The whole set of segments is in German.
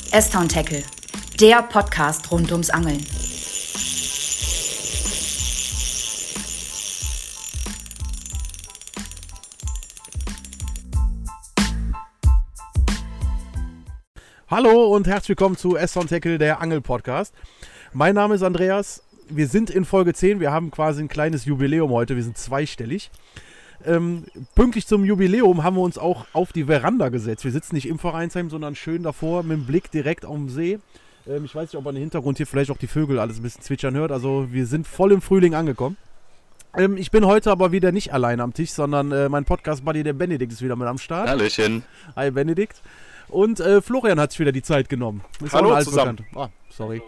S-Town Tackle, der Podcast rund ums Angeln. Hallo und herzlich willkommen zu S-Town Tackle, der Angel-Podcast. Mein Name ist Andreas, wir sind in Folge 10, wir haben quasi ein kleines Jubiläum heute, wir sind zweistellig. Pünktlich zum Jubiläum haben wir uns auch auf die Veranda gesetzt. Wir sitzen nicht im Vereinsheim, sondern schön davor mit dem Blick direkt auf den See. Ich weiß nicht, ob man im Hintergrund hier vielleicht auch die Vögel alles ein bisschen zwitschern hört. Also wir sind voll im Frühling angekommen. Ich bin heute aber wieder nicht alleine am Tisch, sondern mein Podcast-Buddy, der Benedikt, ist wieder mit am Start. Hallöchen. Hi Benedikt. Und Florian hat sich wieder die Zeit genommen. Ist Hallo auch ein zusammen. Sorry.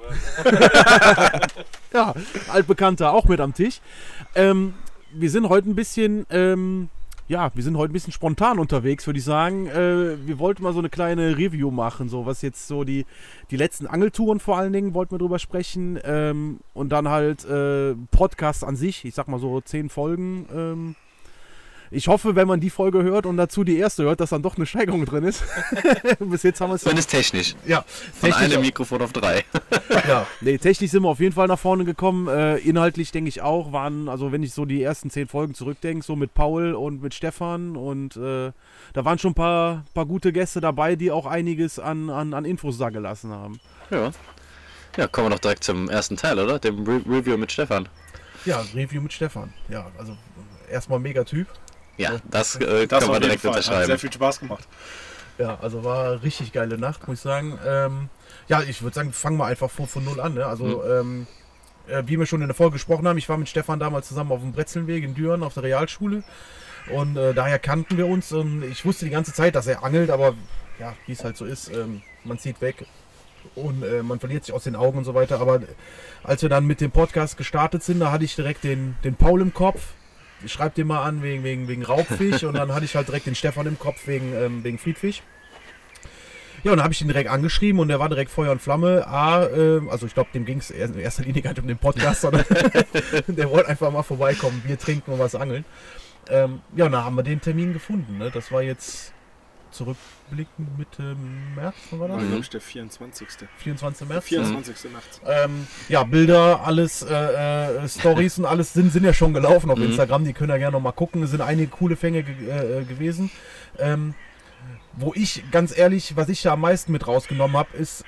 Ja, Altbekannter auch mit am Tisch. Wir sind heute ein bisschen, spontan unterwegs, würde ich sagen. Wir wollten mal so eine kleine Review machen, so was jetzt so die letzten Angeltouren vor allen Dingen wollten wir drüber sprechen. Und dann halt Podcast an sich, ich sag mal so 10 Folgen. Ich hoffe, wenn man die Folge hört und dazu die erste hört, dass dann doch eine Steigerung drin ist. Bis jetzt haben wir es. Zumindest technisch. Ja, von einem Mikrofon auf 3. Ja, nee, technisch sind wir auf jeden Fall nach vorne gekommen. Inhaltlich denke ich auch, also wenn ich so die ersten 10 Folgen zurückdenke, so mit Paul und mit Stefan und da waren schon ein paar gute Gäste dabei, die auch einiges an Infos da gelassen haben. Ja, kommen wir doch direkt zum ersten Teil, oder? Dem Review mit Stefan. Ja, Review mit Stefan. Ja, also erstmal mega Typ. Ja, das können wir direkt unterschreiben. Hat sehr viel Spaß gemacht. Ja, also war eine richtig geile Nacht, muss ich sagen. Ja, ich würde sagen, fangen wir einfach von null an. Ne? Also, wie wir schon in der Folge gesprochen haben, ich war mit Stefan damals zusammen auf dem Bretzelnweg in Düren auf der Realschule. Und daher kannten wir uns. Und ich wusste die ganze Zeit, dass er angelt, aber ja, wie es halt so ist, man zieht weg und man verliert sich aus den Augen und so weiter. Aber als wir dann mit dem Podcast gestartet sind, da hatte ich direkt den Paul im Kopf. Ich schreibe den mal an wegen Raubfisch und dann hatte ich halt direkt den Stefan im Kopf wegen Friedfisch. Ja, und dann habe ich ihn direkt angeschrieben und der war direkt Feuer und Flamme. Also ich glaube, dem ging es in erster Linie gar nicht um den Podcast, sondern der wollte einfach mal vorbeikommen, Bier trinken und was angeln. Ja, und dann haben wir den Termin gefunden. Ne? Das war jetzt zurückblickend Mitte März, wann war das? Glaube ich, der 24. 24. März. 24. nachts. Ja, Bilder, alles, Stories und alles sind ja schon gelaufen auf Instagram. Die können ja gerne noch mal gucken. Es sind einige coole Fänge gewesen. Wo ich, ganz ehrlich, was ich da am meisten mit rausgenommen habe, ist,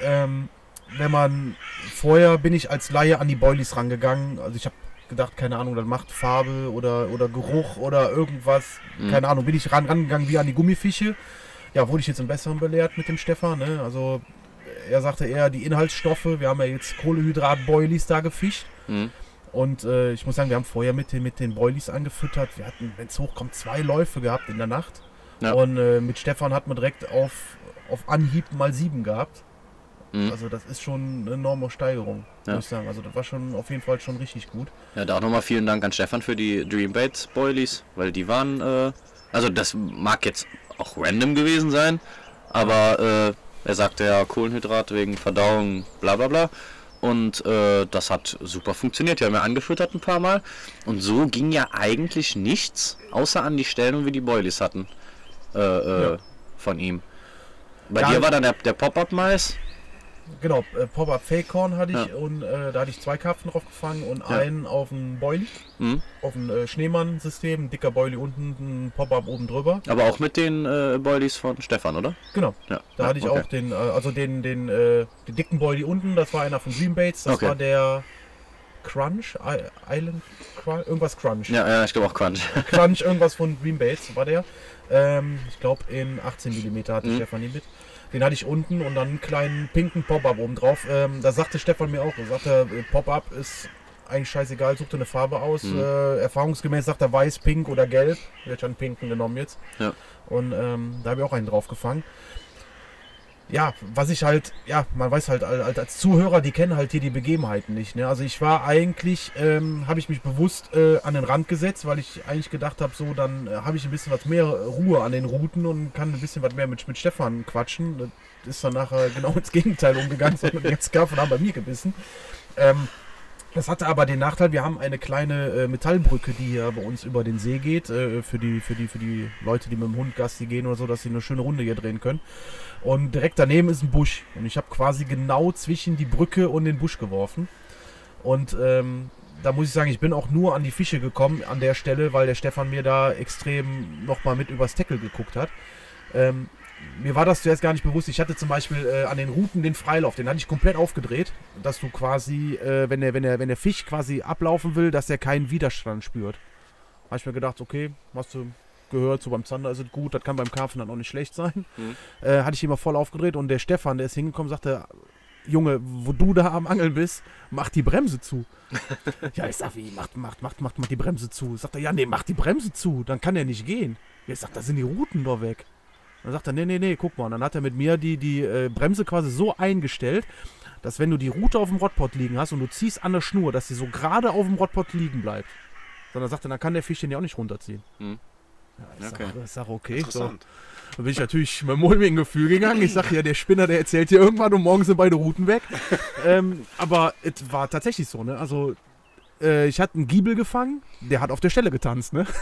vorher bin ich als Laie an die Boilies rangegangen. Also ich habe gedacht, keine Ahnung, das macht Farbe oder Geruch oder irgendwas. Keine Ahnung, bin ich rangegangen wie an die Gummifische. Ja, wurde ich jetzt im Besseren belehrt mit dem Stefan. Ne? Also er sagte eher die Inhaltsstoffe. Wir haben ja jetzt Kohlehydrat-Boilies da gefischt. Und ich muss sagen, wir haben vorher mit den Boilies angefüttert. Wir hatten, wenn es hochkommt, 2 Läufe gehabt in der Nacht. Ja. Und mit Stefan hat man direkt auf Anhieb mal 7 gehabt. Also das ist schon eine enorme Steigerung, muss ich sagen. Also das war schon auf jeden Fall schon richtig gut. Ja, da auch nochmal vielen Dank an Stefan für die Dreambaits Boilies, weil die waren, also das mag jetzt auch random gewesen sein, aber er sagte ja Kohlenhydrat wegen Verdauung, bla bla bla. Und das hat super funktioniert. Wir haben ja angefüttert ein paar Mal. Und so ging ja eigentlich nichts, außer an die Stellen, wo wir die Boilies hatten von ihm. Bei dir war dann der Pop-Up-Mais. Genau, Pop-Up Fake Corn hatte ich und da hatte ich 2 Karpfen drauf gefangen und einen auf dem Boilie, auf dem Schneemann-System, ein dicker Boilie unten, ein Pop-Up oben drüber. Aber auch mit den Boilies von Stefan, oder? Genau, da hatte ich auch den dicken Boilie unten, das war einer von Dreambaits, das war der Crunch, Island Crunch, irgendwas Crunch. Ja, ich glaube auch Crunch. Crunch, irgendwas von Dreambaits war der. Ich glaube in 18 mm hatte Stefan ihn mit. Den hatte ich unten und dann einen kleinen pinken Pop-Up oben drauf. Da sagte Stefan mir auch, Pop-Up ist eigentlich scheißegal, such dir eine Farbe aus. Erfahrungsgemäß sagt er weiß, pink oder gelb. Ich hätte schon pinken genommen jetzt. Ja. Und da habe ich auch einen drauf gefangen. Ja, was ich halt, man weiß halt als Zuhörer, die kennen halt hier die Begebenheiten nicht. Ne? Also ich war eigentlich, habe ich mich bewusst an den Rand gesetzt, weil ich eigentlich gedacht habe, so dann habe ich ein bisschen was mehr Ruhe an den Routen und kann ein bisschen was mehr mit Stefan quatschen. Das ist dann nachher genau ins Gegenteil umgegangen, sondern die ganzen Karpfen haben bei mir gebissen. Das hatte aber den Nachteil, wir haben eine kleine Metallbrücke, die hier bei uns über den See geht, für die Leute, die mit dem Hund Gassi gehen oder so, dass sie eine schöne Runde hier drehen können. Und direkt daneben ist ein Busch. Und ich habe quasi genau zwischen die Brücke und den Busch geworfen. Und da muss ich sagen, ich bin auch nur an die Fische gekommen an der Stelle, weil der Stefan mir da extrem nochmal mit übers Tackle geguckt hat. Mir war das zuerst gar nicht bewusst. Ich hatte zum Beispiel an den Ruten den Freilauf, den hatte ich komplett aufgedreht, dass du quasi, wenn der Fisch quasi ablaufen will, dass er keinen Widerstand spürt. Habe ich mir gedacht, okay, hast du gehört, so beim Zander ist es gut, das kann beim Karpfen dann auch nicht schlecht sein. Hatte ich immer voll aufgedreht und der Stefan, der ist hingekommen, sagte, Junge, wo du da am Angeln bist, mach die Bremse zu. Ja, ich sag, wie, mach die Bremse zu. Sagt er, ja, nee, mach die Bremse zu, dann kann er nicht gehen. Ja, ich sag, da sind die Ruten doch weg. Dann sagt er, nee, guck mal. Und dann hat er mit mir die Bremse quasi so eingestellt, dass wenn du die Rute auf dem Rodpot liegen hast und du ziehst an der Schnur, dass sie so gerade auf dem Rodpot liegen bleibt. Sondern sagt er, dann kann der Fisch den ja auch nicht runterziehen. Ja, ich sag, okay. So. Dann bin ich natürlich mit einem mulmigen Gefühl gegangen. Ich sag ja, der Spinner, der erzählt hier irgendwann und morgen sind beide Ruten weg. Aber es war tatsächlich so, ne? Also, ich hatte einen Giebel gefangen, der hat auf der Stelle getanzt, ne?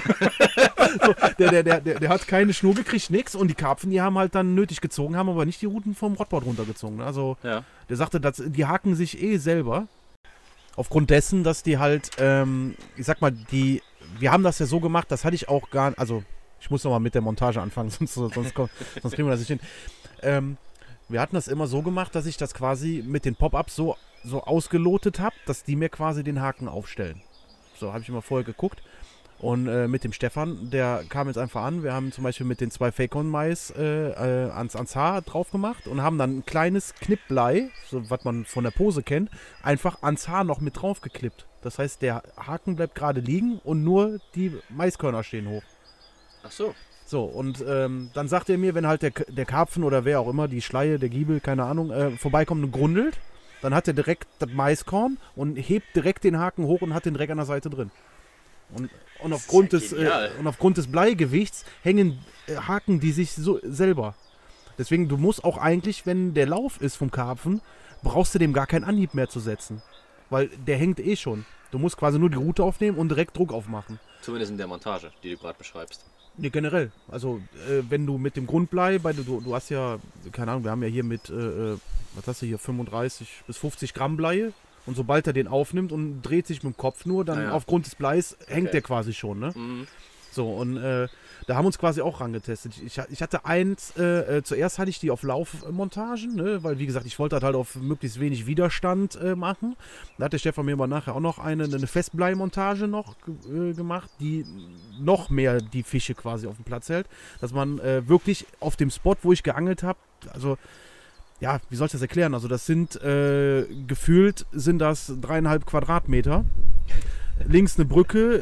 So, der hat keine Schnur gekriegt, nix. Und die Karpfen, die haben halt dann nötig gezogen, haben aber nicht die Ruten vom Rodboard runtergezogen. Ne? Also, der sagte, die haken sich selber. Aufgrund dessen, dass die halt, ich sag mal, wir haben das ja so gemacht, das hatte ich auch gar nicht, also, ich muss nochmal mit der Montage anfangen, sonst kriegen wir das nicht hin. Wir hatten das immer so gemacht, dass ich das quasi mit den Pop-Ups so ausgelotet habe, dass die mir quasi den Haken aufstellen. So, habe ich immer vorher geguckt. Und mit dem Stefan, der kam jetzt einfach an. Wir haben zum Beispiel mit den 2 Fake-On-Mais ans Haar drauf gemacht und haben dann ein kleines Knippblei, so was man von der Pose kennt, einfach ans Haar noch mit drauf geklippt. Das heißt, der Haken bleibt gerade liegen und nur die Maiskörner stehen hoch. Ach so. So, und dann sagt er mir, wenn halt der Karpfen oder wer auch immer, die Schleie, der Giebel, keine Ahnung, vorbeikommt und grundelt, dann hat er direkt das Maiskorn und hebt direkt den Haken hoch und hat den direkt an der Seite drin. Und aufgrund des Bleigewichts haken die sich so selber. Deswegen, du musst auch eigentlich, wenn der Lauf ist vom Karpfen, brauchst du dem gar keinen Anhieb mehr zu setzen. Weil der hängt schon. Du musst quasi nur die Rute aufnehmen und direkt Druck aufmachen. Zumindest in der Montage, die du gerade beschreibst. Nee, generell. Also, wenn du mit dem Grundblei, du hast ja, keine Ahnung, wir haben ja hier mit, was hast du hier, 35 bis 50 Gramm Bleie. Und sobald er den aufnimmt und dreht sich mit dem Kopf nur, dann aufgrund des Bleis hängt der quasi schon, ne? So, und da haben wir uns quasi auch rangetestet. Ich hatte eins, zuerst hatte ich die auf Laufmontagen, ne? Weil, wie gesagt, ich wollte halt auf möglichst wenig Widerstand machen. Da hat der Stefan mir aber nachher auch noch eine Festbleimontage noch gemacht, die noch mehr die Fische quasi auf dem Platz hält. Dass man wirklich auf dem Spot, wo ich geangelt habe, also... Ja, wie soll ich das erklären? Also das sind, gefühlt sind das 3,5 Quadratmeter. Links eine Brücke,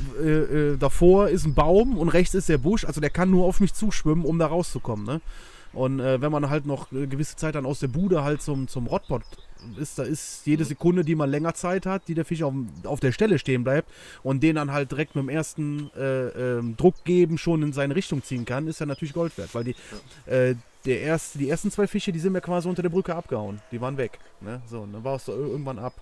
davor ist ein Baum und rechts ist der Busch. Also der kann nur auf mich zuschwimmen, um da rauszukommen, ne? Und wenn man halt noch eine gewisse Zeit dann aus der Bude halt zum Rodpot ist, da ist jede Sekunde, die man länger Zeit hat, die der Fisch auf der Stelle stehen bleibt und den dann halt direkt mit dem ersten Druck geben schon in seine Richtung ziehen kann, ist ja natürlich Gold wert, weil die ersten 2 Fische, die sind mir quasi unter der Brücke abgehauen. Die waren weg. Ne? So, und dann war es so irgendwann ab.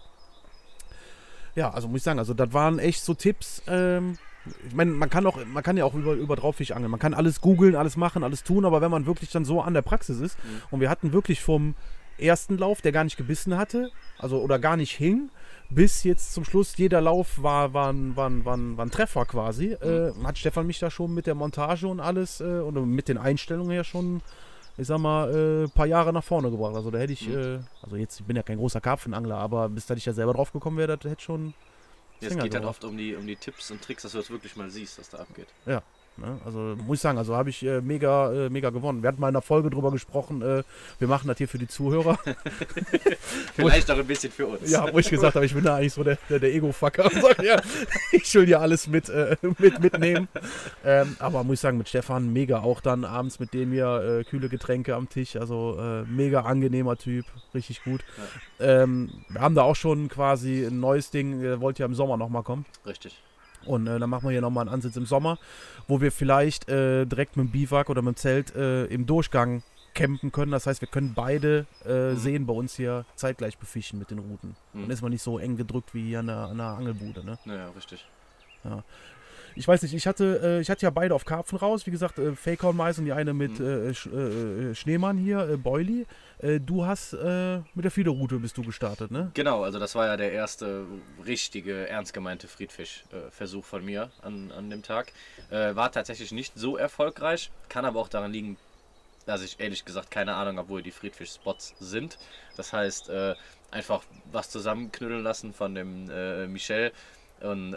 Ja, also muss ich sagen, also das waren echt so Tipps. Ich meine, man kann ja auch über Drauffisch angeln. Man kann alles googeln, alles machen, alles tun, aber wenn man wirklich dann so an der Praxis ist und wir hatten wirklich vom ersten Lauf, der gar nicht gebissen hatte, also oder gar nicht hing, bis jetzt zum Schluss jeder Lauf war ein Treffer quasi. Hat Stefan mich da schon mit der Montage und alles und mit den Einstellungen her schon, ich sag mal, ein paar Jahre nach vorne gebracht. Also da hätte ich, also jetzt, ich bin ja kein großer Karpfenangler, aber bis da ich ja selber drauf gekommen wäre, das hätte schon... Ja, es geht halt oft um die Tipps und Tricks, dass du das wirklich mal siehst, was da abgeht. Ja, ne? Also muss ich sagen, also habe ich mega gewonnen. Wir hatten mal in einer Folge drüber gesprochen, wir machen das hier für die Zuhörer. Vielleicht auch ein bisschen für uns. Ja, wo ich gesagt habe, ich bin da eigentlich so der Ego-Fucker und sage, ja, ich will ja alles mitnehmen. Aber muss ich sagen, mit Stefan mega, auch dann abends mit dem hier kühle Getränke am Tisch, also mega angenehmer Typ, richtig gut. Ja. Wir haben da auch schon quasi ein neues Ding, der wollte ja im Sommer nochmal kommen. Richtig. Und dann machen wir hier nochmal einen Ansatz im Sommer, wo wir vielleicht direkt mit dem Biwak oder mit dem Zelt im Durchgang campen können. Das heißt, wir können beide Seen bei uns hier zeitgleich befischen mit den Routen. Dann ist man nicht so eng gedrückt wie hier an der Angelbude. Ne? Ja, richtig. Ja. Ich weiß nicht, ich hatte ja beide auf Karpfen raus. Wie gesagt, Fake-Horn-Mais und die eine mit Schneemann hier, Boilie. Du hast mit der Fiederrute bist du gestartet, ne? Genau, also das war ja der erste richtige, ernst gemeinte Friedfisch-Versuch von mir an dem Tag. War tatsächlich nicht so erfolgreich, kann aber auch daran liegen, dass ich ehrlich gesagt keine Ahnung habe, wo die Friedfisch-Spots sind. Das heißt, einfach was zusammenknüdeln lassen von dem Michel und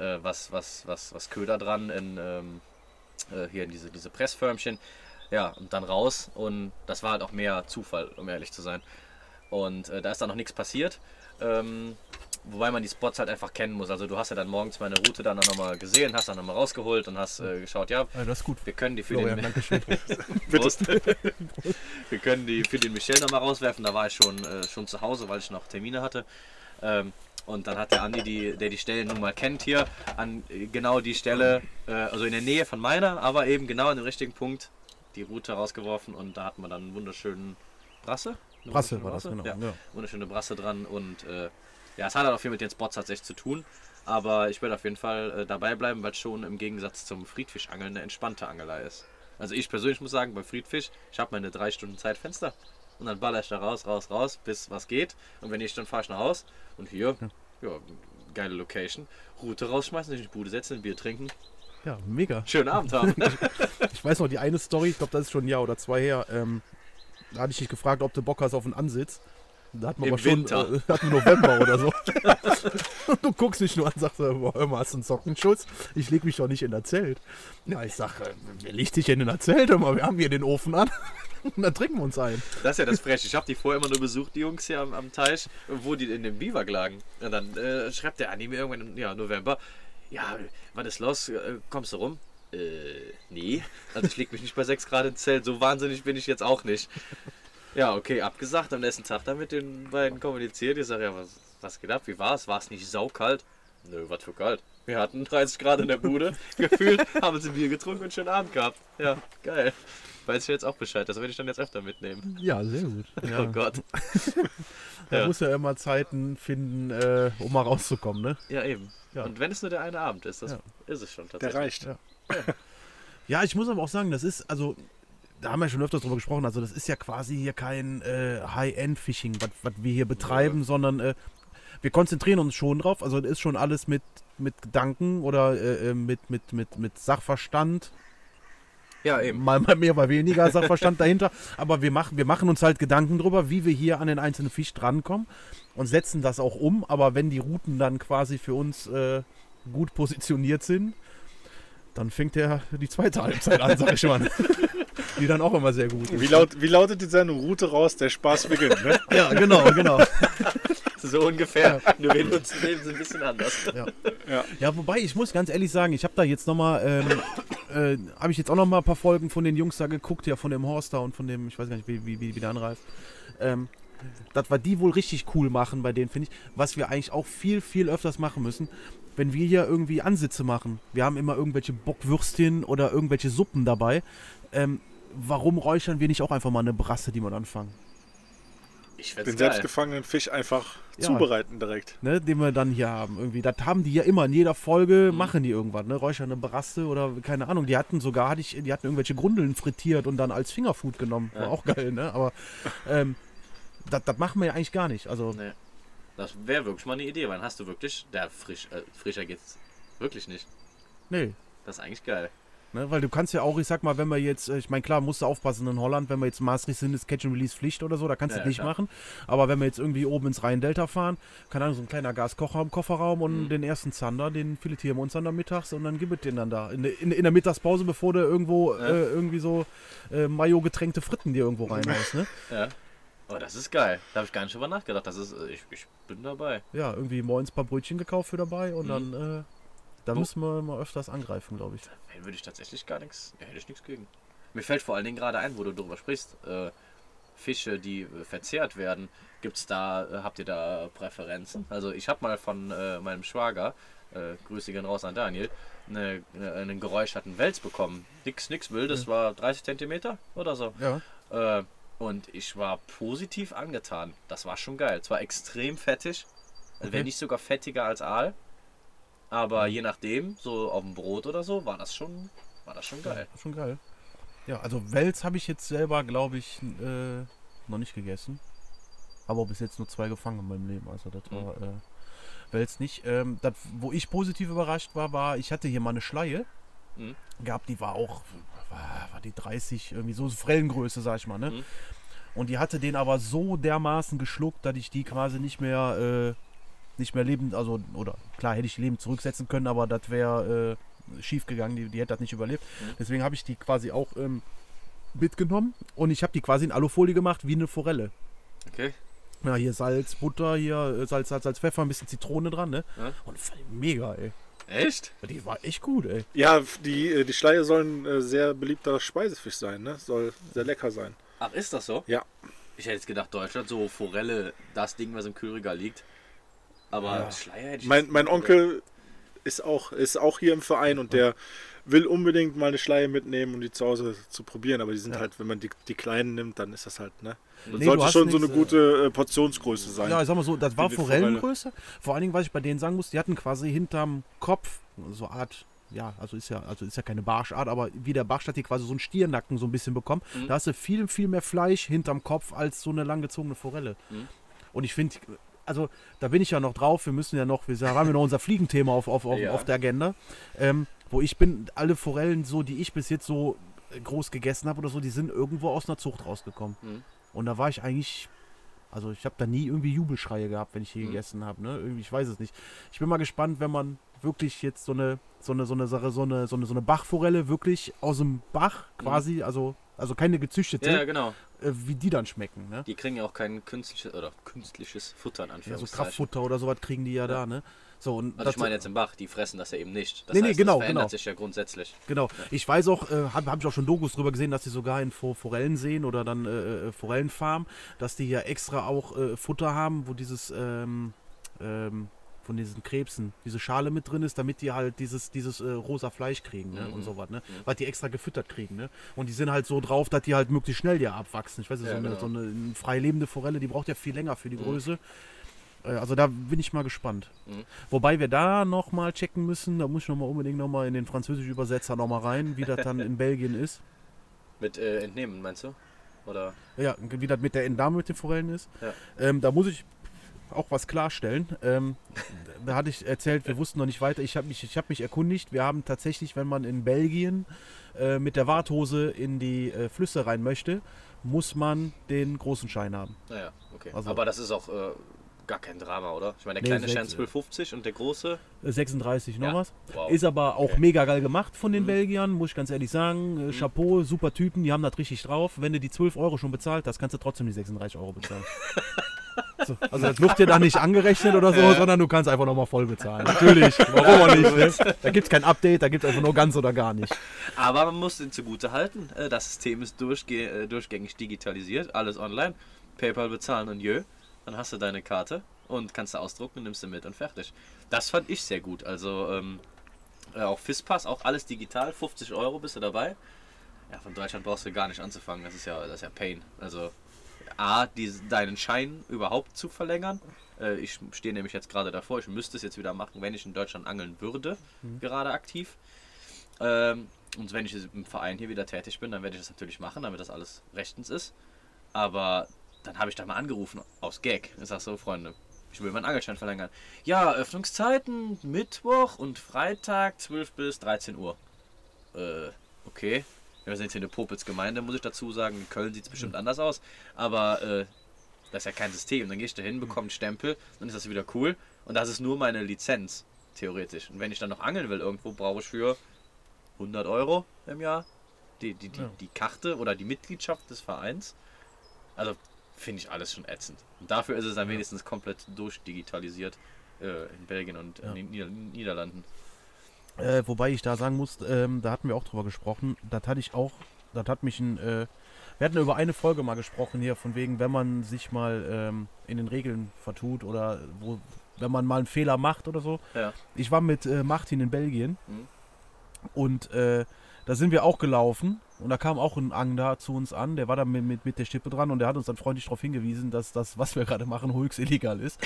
was Köder dran hier in diese Pressförmchen. Ja, und dann raus, und das war halt auch mehr Zufall, um ehrlich zu sein. Und da ist dann noch nichts passiert, wobei man die Spots halt einfach kennen muss. Also du hast ja dann morgens meine Route dann nochmal gesehen, hast dann nochmal rausgeholt und hast geschaut, ja, das ist gut. wir können die für Florian, den Dankeschön. Prost. Wir können die für den Michel nochmal rauswerfen. Da war ich schon zu Hause, weil ich noch Termine hatte. Und dann hat der Andi, der die Stellen nun mal kennt hier, an genau die Stelle, also in der Nähe von meiner, aber eben genau an dem richtigen Punkt, die Route rausgeworfen, und da hat man dann einen wunderschönen Brasse. Brasse war das, genau. Ja, Ja. wunderschöne Brasse dran, und ja, es hat halt auch viel mit den Spots tatsächlich zu tun, aber ich werde auf jeden Fall dabei bleiben, weil es schon im Gegensatz zum Friedfischangeln eine entspannte Angelei ist. Also ich persönlich muss sagen, beim Friedfisch, ich habe meine 3 Stunden Zeitfenster und dann baller ich da raus, bis was geht, und wenn nicht, dann fahre ich nach Haus und hier, ja, geile Location, Route rausschmeißen, sich in die Bude setzen, ein Bier trinken. Ja, mega. Schönen Abend haben. Ich weiß noch, die eine Story, ich glaube, das ist schon ein Jahr oder 2 her, da hatte ich dich gefragt, ob du Bock hast auf einen Ansitz. Da hatten wir Im aber schon Winter. hatten wir November oder so. Und du guckst mich nur an und sagst, hör mal, hast du einen Sockenschutz? Ich leg mich doch nicht in das Zelt. Ja, ich sag, wer legt dich denn in das Zelt? Hör mal, wir haben hier den Ofen an. Und dann trinken wir uns ein. Das ist ja das Frech. Ich habe die vorher immer nur besucht, die Jungs hier am Teich, wo die in dem Biwak lagen. Und dann schreibt der Andi mir irgendwann im November, ja, was ist los? Kommst du rum? Nee. Also ich leg mich nicht bei 6 Grad ins Zelt. So wahnsinnig bin ich jetzt auch nicht. Ja, okay, abgesagt. Am nächsten Tag dann mit den beiden kommuniziert. Ich sage, ja, was geht ab? Wie war es? War es nicht saukalt? Nö, was für kalt. Wir hatten 30 Grad in der Bude. Gefühlt haben sie Bier getrunken und schönen Abend gehabt. Ja, geil. Weiß ich jetzt auch Bescheid. Das werde ich dann jetzt öfter mitnehmen. Ja, sehr gut. Ja. Oh Gott. Man Ja. muss ja immer Zeiten finden, um mal rauszukommen, ne? Ja, eben. Ja. Und wenn es nur der eine Abend ist, das ist es schon tatsächlich. Der reicht. Ja. Ja, ich muss aber auch sagen, das ist, also, da haben wir schon öfters drüber gesprochen, also das ist ja quasi hier kein High-End-Fishing, was wir hier betreiben, sondern wir konzentrieren uns schon drauf, also das ist schon alles mit Gedanken oder mit Sachverstand. Ja, eben. Mal mehr, mal weniger Sachverstand dahinter. Aber wir machen uns halt Gedanken drüber, wie wir hier an den einzelnen Fisch drankommen und setzen das auch um. Aber wenn die Routen dann quasi für uns gut positioniert sind, dann fängt die zweite Halbzeit an, sag ich mal. Die dann auch immer sehr gut ist. Wie lautet die Sendung? Route raus, der Spaß beginnt, ne? Ja, genau. So ungefähr. Nur wir nutzen Leben ein bisschen anders. Ja, wobei, ich muss ganz ehrlich sagen, ich habe da jetzt nochmal, habe ich jetzt auch nochmal ein paar Folgen von den Jungs da geguckt, ja, von dem Horst da und von dem, ich weiß gar nicht, wie der anreißt. Das war die wohl richtig cool machen bei denen, finde ich. Was wir eigentlich auch viel, viel öfters machen müssen, wenn wir hier irgendwie Ansitze machen. Wir haben immer irgendwelche Bockwürstchen oder irgendwelche Suppen dabei. Warum räuchern wir nicht auch einfach mal eine Brasse, die wir dann fangen? Ich find's Den geil. selbstgefangenen Fisch einfach Ja. zubereiten direkt. Ne, den wir dann hier haben. Irgendwie. Das haben die ja immer. In jeder Folge machen die irgendwas. Ne? Räuchern eine Brasse oder keine Ahnung. Die hatten irgendwelche Grundeln frittiert und dann als Fingerfood genommen. War auch geil, ne? Aber das machen wir ja eigentlich gar nicht. Also, Nee. Das wäre wirklich mal eine Idee, weil dann hast du wirklich, frischer geht's wirklich nicht. nee. Das ist eigentlich geil. Ne? Weil du kannst ja auch, ich sag mal, wenn wir jetzt, ich meine, klar, musst du aufpassen in Holland, wenn wir jetzt Maastricht sind, ist Catch and Release Pflicht oder so, da kannst du Ja, das nicht klar. machen. Aber wenn wir jetzt irgendwie oben ins Rhein-Delta fahren, keine Ahnung, so ein kleiner Gaskocher im Kofferraum und den ersten Zander, den filetieren wir uns dann da mittags und dann gibt es den dann da. In der Mittagspause, bevor du irgendwo irgendwie so Mayo-getränkte Fritten dir irgendwo reinhaust, ne? Ja. Aber das ist geil. Da habe ich gar nicht drüber nachgedacht. Das ist, ich bin dabei. Ja, irgendwie morgens ein paar Brötchen gekauft für dabei und dann, da Wo- müssen wir mal öfters angreifen, glaube ich. Da würde ich tatsächlich hätte ich nichts gegen. Mir fällt vor allen Dingen gerade ein, wo du drüber sprichst, Fische, die verzehrt werden. Habt ihr da Präferenzen? Also ich habe mal von meinem Schwager, Grüße gehen raus an Daniel, einen geräucherten Wels bekommen. Nix Wildes, war 30 cm oder so. Ja. Und ich war positiv angetan. Das war schon geil. Es war extrem fettig. Also wenn nicht sogar fettiger als Aal. Aber je nachdem, so auf dem Brot oder so, war das schon geil. Ja, schon geil. Ja, also Wels habe ich jetzt selber, glaube ich, noch nicht gegessen. Habe auch bis jetzt nur 2 gefangen in meinem Leben. Also das war Wels nicht. Das, wo ich positiv überrascht war, ich hatte hier mal eine Schleie gehabt, die war auch, war die 30, irgendwie so Forellengröße, sag ich mal, ne? Und die hatte den aber so dermaßen geschluckt, dass ich die quasi nicht mehr lebend, also, oder klar hätte ich die lebend zurücksetzen können, aber das wäre schief gegangen, die hätte das nicht überlebt. Deswegen habe ich die quasi auch mitgenommen und ich habe die quasi in Alufolie gemacht, wie eine Forelle. Okay. Ja, hier Salz, Butter, hier Salz, Pfeffer, ein bisschen Zitrone dran, ne? Ja. Und mega, ey. Echt? Die war echt gut, ey. Ja, die Schleie sollen sehr beliebter Speisefisch sein, ne? Soll sehr lecker sein. Ach, ist das so? Ja. Ich hätte jetzt gedacht, Deutschland, so Forelle, das Ding, was im Kühlregal liegt. Aber Schleier hätte ich Mein Onkel ist auch hier im Verein und der will unbedingt mal eine Schleie mitnehmen, um die zu Hause zu probieren. Aber die sind halt, wenn man die kleinen nimmt, dann ist das halt, ne? Das sollte schon so eine gute Portionsgröße sein. Ja, ich sag mal so, das war die Forellengröße. Vor allen Dingen, was ich bei denen sagen muss, die hatten quasi hinterm Kopf so eine Art, ja, also ist ja keine Barschart, aber wie der Barsch hat die quasi so einen Stiernacken so ein bisschen bekommen. Da hast du viel, viel mehr Fleisch hinterm Kopf als so eine langgezogene Forelle. Und ich finde, also da bin ich ja noch drauf, wir haben ja noch unser Fliegenthema auf der Agenda. Wo ich bin, alle Forellen, so die ich bis jetzt so groß gegessen habe oder so, die sind irgendwo aus einer Zucht rausgekommen. Und da war ich eigentlich, also ich habe da nie irgendwie Jubelschreie gehabt, wenn ich hier gegessen habe, ne? Irgendwie, ich weiß es nicht. Ich bin mal gespannt, wenn man wirklich jetzt so eine Bachforelle wirklich aus dem Bach quasi, also keine gezüchtete, Ja, genau. wie die dann schmecken, ne? Die kriegen ja auch kein künstliches Futter in Ja, so Anführungszeichen. Kraftfutter oder sowas kriegen die ja da, ne? So, und Also ich meine jetzt im Bach, die fressen das ja eben nicht. Das Nee, heißt, genau, das verändert genau. sich ja grundsätzlich. Genau. Ich weiß auch, hab ich auch schon Dokus drüber gesehen, dass die sogar in Forellenseen oder dann Forellenfarmen, dass die ja extra auch Futter haben, wo dieses von diesen Krebsen, diese Schale mit drin ist, damit die halt dieses rosa Fleisch kriegen, ne? Und sowas, ne? Weil die extra gefüttert kriegen, ne? Und die sind halt so drauf, dass die halt möglichst schnell ja abwachsen. Ich weiß nicht, so eine frei lebende Forelle, die braucht ja viel länger für die Größe. Also da bin ich mal gespannt. Wobei wir da nochmal checken müssen, da muss ich unbedingt nochmal in den französischen Übersetzer nochmal rein, wie das dann in Belgien ist. Mit Entnehmen, meinst du? Oder? Ja, wie das mit der Entnahme mit den Forellen ist. Ja. Da muss ich auch was klarstellen. Da hatte ich erzählt, wir wussten noch nicht weiter. Ich hab mich erkundigt. Wir haben tatsächlich, wenn man in Belgien mit der Warthose in die Flüsse rein möchte, muss man den großen Schein haben. Naja, okay. Also- Aber das ist auch gar kein Drama, oder? Ich meine, der Nee, kleine Schein 12,50 und der große. 36 noch Ja. was. Wow. Ist aber auch mega geil gemacht von den Belgiern, muss ich ganz ehrlich sagen. Chapeau, super Typen, die haben das richtig drauf. Wenn du die 12 Euro schon bezahlt hast, kannst du trotzdem die 36 Euro bezahlen. So, also das wird dir da nicht angerechnet oder so, sondern du kannst einfach nochmal voll bezahlen. Natürlich, warum auch nicht? Ne? Da gibt es kein Update, da gibt es einfach nur ganz oder gar nicht. Aber man muss den zugute halten. Das System ist durchgängig digitalisiert, alles online. PayPal bezahlen und dann hast du deine Karte und kannst du ausdrucken und nimmst sie mit und fertig. Das fand ich sehr gut. Also auch Fisspass, auch alles digital, 50 Euro bist du dabei. Ja, von Deutschland brauchst du gar nicht anzufangen, das ist ja Pain. Also deinen Schein überhaupt zu verlängern. Ich stehe nämlich jetzt gerade davor, ich müsste es jetzt wieder machen, wenn ich in Deutschland angeln würde, gerade aktiv. Und wenn ich im Verein hier wieder tätig bin, dann werde ich das natürlich machen, damit das alles rechtens ist. Aber dann habe ich da mal angerufen, aus Gag. Ich sage so, Freunde, ich will meinen Angelschein verlängern. Ja, Öffnungszeiten, Mittwoch und Freitag, 12 bis 13 Uhr. Okay. Wir sind jetzt hier eine Popitz-Gemeinde, muss ich dazu sagen. In Köln sieht es bestimmt anders aus. Aber das ist ja kein System. Dann gehe ich da hin, bekomme einen Stempel, dann ist das wieder cool. Und das ist nur meine Lizenz, theoretisch. Und wenn ich dann noch angeln will irgendwo, brauche ich für 100 Euro im Jahr die Karte oder die Mitgliedschaft des Vereins. Also finde ich alles schon ätzend. Und dafür ist es dann wenigstens komplett durchdigitalisiert in Belgien und in den Niederlanden. Wobei ich da sagen muss, da hatten wir auch drüber gesprochen, wir hatten über eine Folge mal gesprochen hier, von wegen, wenn man sich mal in den Regeln vertut oder wenn man mal einen Fehler macht oder so. Ja. Ich war mit Martin in Belgien und da Da sind wir auch gelaufen und da kam auch ein Angler zu uns an, der war da mit der Stippe dran und der hat uns dann freundlich darauf hingewiesen, dass das, was wir gerade machen, höchst illegal ist.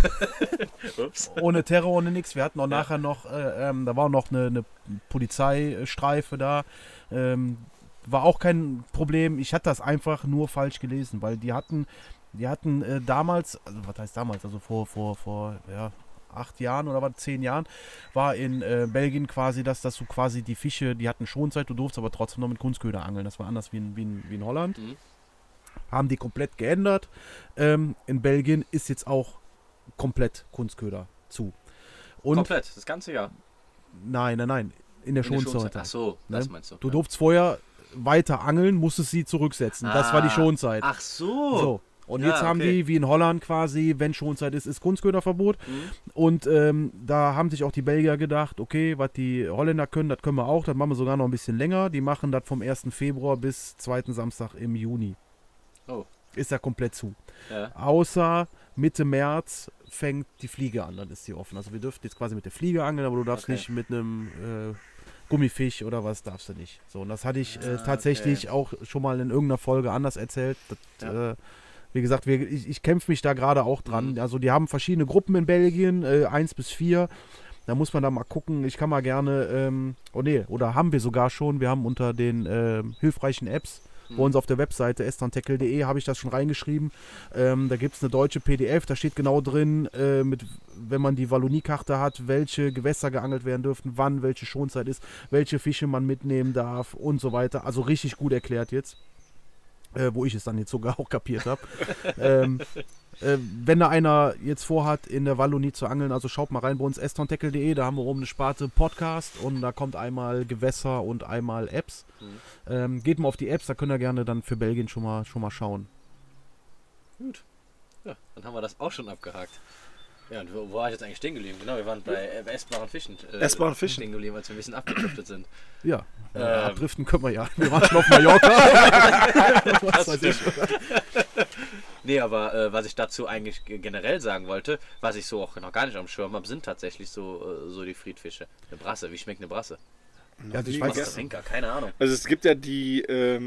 Ohne Terror, ohne nichts. Wir hatten auch nachher noch, da war noch eine Polizeistreife da. War auch kein Problem. Ich hatte das einfach nur falsch gelesen, weil die hatten damals, also was heißt damals, also vor 8 Jahren oder was, 10 Jahren, war in Belgien quasi, dass du quasi die Fische, die hatten Schonzeit, du durfst aber trotzdem noch mit Kunstköder angeln. Das war anders wie in Holland. Mhm. Haben die komplett geändert. In Belgien ist jetzt auch komplett Kunstköder zu. Und komplett, das ganze Jahr? Nein. In der Schonzeit. Ach so, das meinst du. Du durfst vorher weiter angeln, musstest sie zurücksetzen. Das war die Schonzeit. Ach so. Und jetzt haben die, wie in Holland quasi, wenn Schonzeit ist Kunstköderverbot. Und da haben sich auch die Belgier gedacht, okay, was die Holländer können, das können wir auch. Das machen wir sogar noch ein bisschen länger. Die machen das vom 1. Februar bis 2. Samstag im Juni. Oh. Ist ja komplett zu. Ja. Außer Mitte März fängt die Fliege an, dann ist die offen. Also wir dürfen jetzt quasi mit der Fliege angeln, aber du darfst nicht mit einem Gummifisch oder was darfst du nicht. So, und das hatte ich tatsächlich auch schon mal in irgendeiner Folge anders erzählt. Das, wie gesagt, ich kämpfe mich da gerade auch dran. Also die haben verschiedene Gruppen in Belgien, 1 bis 4. Da muss man da mal gucken. Ich kann mal gerne, oder haben wir sogar schon. Wir haben unter den hilfreichen Apps bei uns auf der Webseite esterntackle.de habe ich das schon reingeschrieben. Da gibt es eine deutsche PDF, da steht genau drin, wenn man die Wallonie-Karte hat, welche Gewässer geangelt werden dürfen, wann welche Schonzeit ist, welche Fische man mitnehmen darf und so weiter. Also richtig gut erklärt jetzt. Wo ich es dann jetzt sogar auch kapiert habe. Wenn da einer jetzt vorhat, in der Wallonie zu angeln, also schaut mal rein bei uns esterntackle.de, da haben wir oben eine Sparte Podcast und da kommt einmal Gewässer und einmal Apps. Geht mal auf die Apps, da könnt ihr gerne dann für Belgien schon mal schauen. Gut. Ja, dann haben wir das auch schon abgehakt. Ja, und wo war ich jetzt eigentlich stehen geblieben? Genau, wir waren bei essbaren Fischen. Essbaren Fischen. Stehen geblieben, als wir ein bisschen abgedriftet sind. Ja, abdriften können wir ja. Wir waren schon auf Mallorca. Was weiß ich. Nee, aber was ich dazu eigentlich generell sagen wollte, was ich so auch noch gar nicht am Schirm habe, sind tatsächlich so die Friedfische. Eine Brasse, wie schmeckt eine Brasse? Ja, also ich weiß keine Ahnung. Also es gibt ja die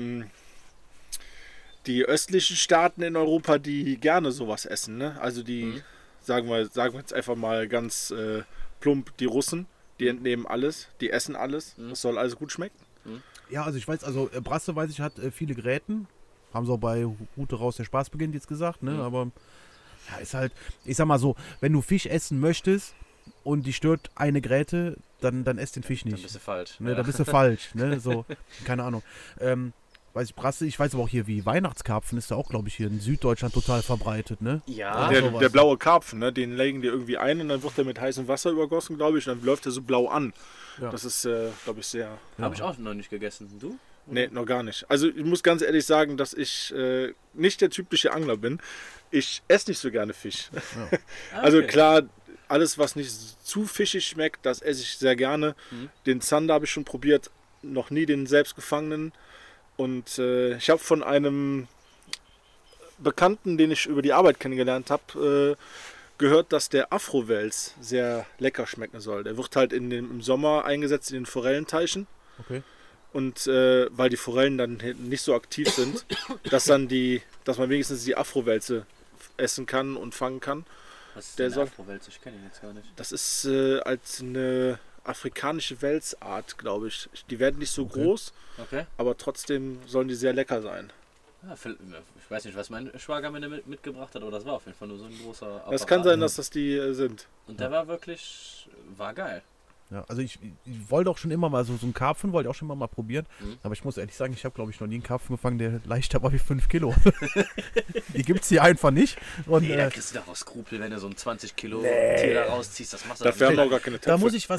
östlichen Staaten in Europa, die gerne sowas essen, ne? Also die, sagen wir jetzt einfach mal ganz plump, die Russen, die entnehmen alles, die essen alles, das soll also gut schmecken. Ja, also ich weiß, Brasse weiß ich, hat viele Gräten. Haben sie auch bei Route raus, der Spaß beginnt jetzt gesagt, ne? Aber ja, ist halt, ich sag mal so, wenn du Fisch essen möchtest und die stört eine Gräte, dann esst den Fisch nicht. Dann bist du falsch. Ne, da bist du falsch, ne? So, keine Ahnung. Weiß ich, Brasse, ich weiß aber auch hier, wie Weihnachtskarpfen ist da auch, glaube ich, hier in Süddeutschland total verbreitet, ne? Ja. Der blaue Karpfen, ne? Den legen die irgendwie ein und dann wird der mit heißem Wasser übergossen, glaube ich, und dann läuft er so blau an. Ja. Das ist, glaube ich, sehr... Habe ich auch noch nicht gegessen. Du? Nee, noch gar nicht. Also ich muss ganz ehrlich sagen, dass ich nicht der typische Angler bin. Ich esse nicht so gerne Fisch. Ja. Also klar, alles, was nicht zu fischig schmeckt, das esse ich sehr gerne. Den Zander habe ich schon probiert, noch nie den selbstgefangenen. Und ich habe von einem Bekannten, den ich über die Arbeit kennengelernt habe, gehört, dass der Afro-Wels sehr lecker schmecken soll. Der wird halt im Sommer eingesetzt in den Forellenteichen. Okay. Und weil die Forellen dann nicht so aktiv sind, dass man wenigstens die Afro-Welse essen kann und fangen kann. Was ist eine Afro-Welse? Ich kenne ihn jetzt gar nicht. Das ist als eine afrikanische Welsart, glaube ich. Die werden nicht so groß, aber trotzdem sollen die sehr lecker sein. Ja, ich weiß nicht, was mein Schwager mir mitgebracht hat, aber das war auf jeden Fall nur so ein großer Apparat. Das kann sein, dass das die sind. Und der war geil. Ja, also ich wollte auch schon immer mal so einen Karpfen, wollte auch schon mal probieren. Aber ich muss ehrlich sagen, ich habe, glaube ich, noch nie einen Karpfen gefangen, der leichter war wie 5 Kilo. Die gibt es hier einfach nicht. Und, da kriegst du doch auch Skrupel, wenn du so ein 20 Kilo Tier da rausziehst. Das machst du dafür haben wir auch gar keine Töpfe.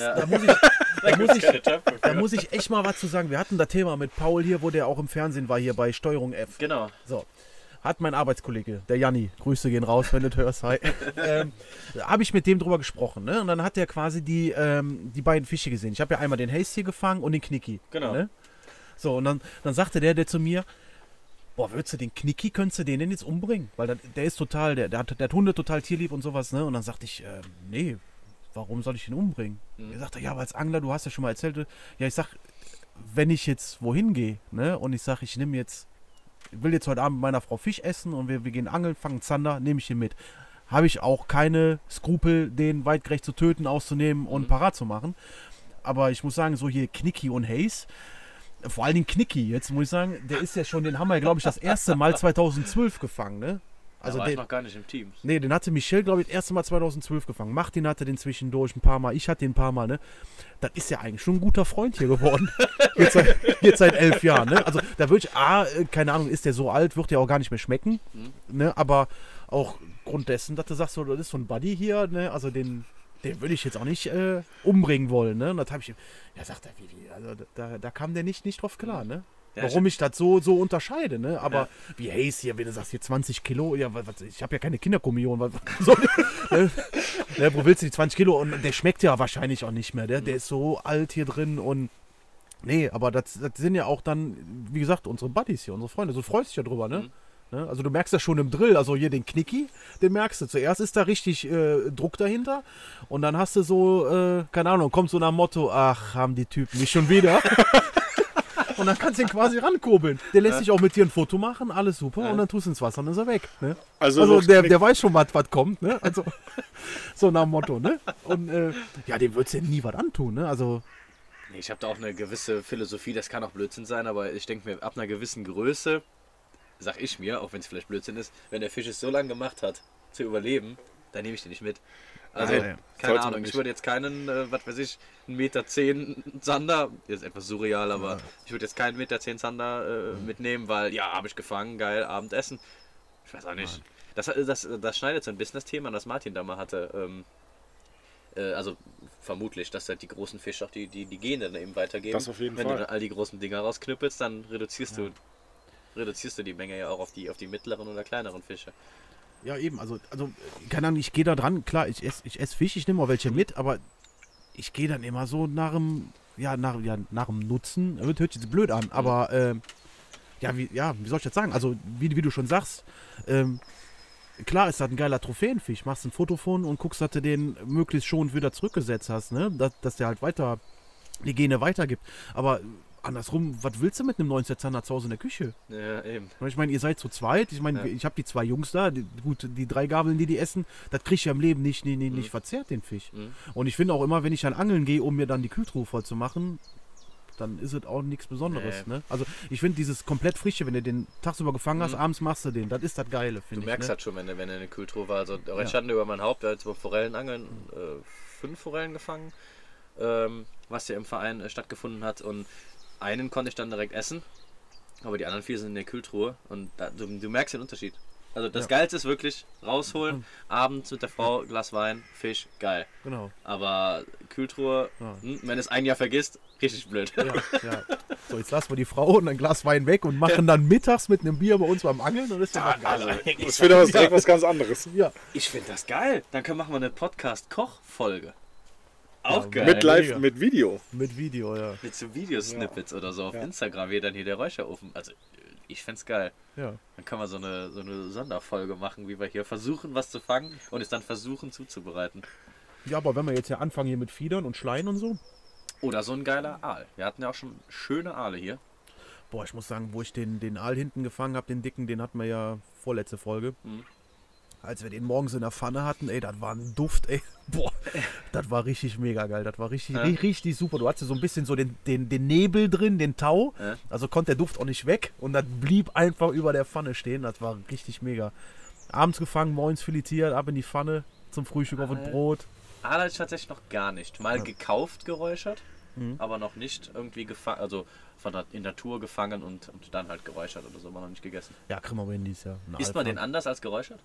Da muss ich echt mal was zu sagen. Wir hatten das Thema mit Paul hier, wo der auch im Fernsehen war, hier bei Steuerung F. Genau. So. Hat mein Arbeitskollege, der Janni, Grüße gehen raus, wenn du das hörst, hi. Habe ich mit dem drüber gesprochen, ne? Und dann hat er quasi die beiden Fische gesehen. Ich habe ja einmal den Hasty gefangen und den Knicki. Genau. Ne? So, und dann sagte der zu mir, boah, würdest du den Knicki, könntest du den denn jetzt umbringen? Weil der ist total, der hat Hunde total tierlieb und sowas, ne? Und dann sagte ich, nee, warum soll ich den umbringen? Er sagte, ja, aber als Angler, du hast ja schon mal erzählt, ja, ich sag, wenn ich jetzt wohin gehe, ne, und ich sage, ich will jetzt heute Abend mit meiner Frau Fisch essen und wir gehen angeln, fangen Zander, nehme ich ihn mit. Habe ich auch keine Skrupel, den weitgerecht zu töten, auszunehmen und parat zu machen. Aber ich muss sagen, so hier Knicki und Hayes, vor allen Dingen Knicki, jetzt muss ich sagen, der ist ja schon, den haben wir, glaube ich, das erste Mal 2012 gefangen, ne? Also war ich noch gar nicht im Team. Nee, den hatte Michel, glaube ich, das erste Mal 2012 gefangen. Martin hatte den zwischendurch ein paar Mal, ich hatte den ein paar Mal, ne? Das ist ja eigentlich schon ein guter Freund hier geworden. jetzt seit 11 Jahren, ne? Also da würde ich, keine Ahnung, ist der so alt, wird der auch gar nicht mehr schmecken, ne? Aber auch Grund dessen, dass du sagst, so, das ist so ein Buddy hier, ne? Also den würde ich jetzt auch nicht umbringen wollen, ne? Und das habe ich, ja, sagt er, wie, also da kam der nicht drauf klar, ne? Ja, warum ich das so unterscheide, ne? Aber wie Hayes hier, wenn du sagst, hier 20 Kilo, ja, ich habe ja keine Kinderkommunion, ne? Wo willst du die 20 Kilo? Und der schmeckt ja wahrscheinlich auch nicht mehr, der ist so alt hier drin und nee, aber das sind ja auch dann, wie gesagt, unsere Buddies hier, unsere Freunde, so freust dich ja drüber, ne? Also du merkst das schon im Drill, also hier den Knicki, den merkst du. Zuerst ist da richtig Druck dahinter und dann hast du so, keine Ahnung, kommt so nach dem Motto, ach, haben die Typen mich schon wieder. Und dann kannst du ihn quasi rankurbeln. Der lässt sich auch mit dir ein Foto machen, alles super, und dann tust du ins Wasser und dann ist er weg. Ne? Also der weiß schon, was kommt, ne? Also so nach dem Motto, ne? Und ja, dem würdest du ja nie was antun, ne? Also. Nee, ich habe da auch eine gewisse Philosophie, das kann auch Blödsinn sein, aber ich denke mir, ab einer gewissen Größe, sag ich mir, auch wenn es vielleicht Blödsinn ist, wenn der Fisch es so lange gemacht hat, zu überleben, dann nehme ich den nicht mit. Also, keine Ahnung, ich würde jetzt keinen, was weiß ich, 1,10 Meter Zander, ist etwas surreal, aber ich würde jetzt keinen 1,10 Meter Zander mitnehmen, weil, ja, habe ich gefangen, geil, Abendessen. Ich weiß auch nicht. Das schneidet so ein bisschen das Thema an, das Martin da mal hatte. Also vermutlich, dass halt die großen Fische auch die Gene dann eben weitergeben. Das auf jeden Wenn Fall. du dann all die großen Dinger rausknüppelst, dann reduzierst du die Menge ja auch auf die mittleren oder kleineren Fische. Ja, eben, also keine Ahnung, ich gehe da dran, klar, ich esse Fisch, ich nehme auch welche mit, aber ich gehe dann immer so nach dem Nutzen, hört sich jetzt blöd an, aber wie soll ich das sagen, also wie du schon sagst, klar ist das ein geiler Trophäenfisch, machst ein Foto von und guckst, dass du den möglichst schonend wieder zurückgesetzt hast, ne, dass der halt weiter, die Gene weitergibt, aber andersrum, was willst du mit einem 19 Zander zu Hause in der Küche? Ja, eben. Ich meine, ihr seid zu zweit. Ich meine, ich habe die 2 Jungs da. Die 3 Gabeln, die essen, das krieg ich ja im Leben nicht verzehrt, den Fisch. Und ich finde auch immer, wenn ich dann angeln gehe, um mir dann die Kühltruhe voll zu machen, dann ist es auch nichts Besonderes. Ne? Also ich finde dieses komplett Frische, wenn du den tagsüber gefangen hast, abends machst du den. Das ist das Geile, finde ich. Du merkst halt schon, wenn er eine Kühltruhe war. Also der Schande über mein Haupt, der hat jetzt über Forellenangeln 5 Forellen gefangen, was ja im Verein stattgefunden hat. Und einen konnte ich dann direkt essen, aber die anderen 4 sind in der Kühltruhe und du merkst den Unterschied. Also das Geilste ist wirklich rausholen, abends mit der Frau, Glas Wein, Fisch, geil. Genau. Aber Kühltruhe, wenn es ein Jahr vergisst, richtig blöd. Ja. So, jetzt lassen wir die Frau und ein Glas Wein weg und machen dann mittags mit einem Bier bei uns beim Angeln und ist ja geil. Das wird aber direkt was ganz anderes. Ja. Ich finde das geil. Dann machen wir eine Podcast-Koch-Folge. Auch geil. Mit Live, mit Video. Mit Video, ja. Mit so Videosnippets oder so auf Instagram, wie dann hier der Räucherofen. Also, ich find's geil. Ja. Dann kann man so eine Sonderfolge machen, wie wir hier versuchen, was zu fangen und es dann versuchen zuzubereiten. Ja, aber wenn wir jetzt ja anfangen hier mit Fiedern und Schleien und so. Oder so ein geiler Aal. Wir hatten ja auch schon schöne Aale hier. Boah, ich muss sagen, wo ich den Aal hinten gefangen habe, den dicken, den hatten wir ja vorletzte Folge. Als wir den morgens in der Pfanne hatten, ey, das war ein Duft, ey. Boah, das war richtig mega geil. Das war richtig super. Du hattest so ein bisschen so den Nebel drin, den Tau. Also konnte der Duft auch nicht weg. Und das blieb einfach über der Pfanne stehen. Das war richtig mega. Abends gefangen, morgens filetiert, ab in die Pfanne zum Frühstück auf das Brot. Aal hatte ich tatsächlich noch gar nicht. Mal gekauft, geräuchert, aber noch nicht irgendwie gefangen, also in Natur gefangen und dann halt geräuchert oder so, aber noch nicht gegessen. Ja, kriegen wir dies Jahr. Isst man den anders als geräuchert?